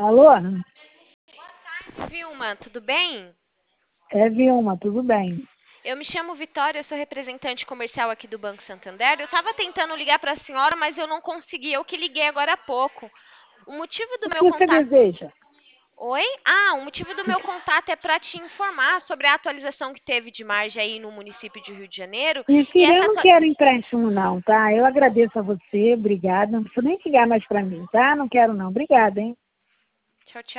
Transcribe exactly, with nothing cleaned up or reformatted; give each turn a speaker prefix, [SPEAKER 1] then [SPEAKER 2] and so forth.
[SPEAKER 1] Alô?
[SPEAKER 2] Vilma, tudo bem?
[SPEAKER 1] É Vilma, tudo bem?
[SPEAKER 2] Eu me chamo Vitória, eu sou representante comercial aqui do Banco Santander. Eu estava tentando ligar para a senhora, mas eu não consegui. Eu que liguei agora há pouco. O motivo do
[SPEAKER 1] O
[SPEAKER 2] meu
[SPEAKER 1] que você
[SPEAKER 2] contato.
[SPEAKER 1] deseja?
[SPEAKER 2] Oi? Ah, o motivo do meu contato é para te informar sobre a atualização que teve de margem aí no município de Rio de Janeiro.
[SPEAKER 1] Minha
[SPEAKER 2] E
[SPEAKER 1] filha, eu
[SPEAKER 2] essa.
[SPEAKER 1] não
[SPEAKER 2] atua-
[SPEAKER 1] quero empréstimo não, tá? Eu agradeço a você, obrigada. Não precisa nem ligar mais pra mim, tá? Não quero não. Obrigada, hein?
[SPEAKER 2] Tchau, tchau.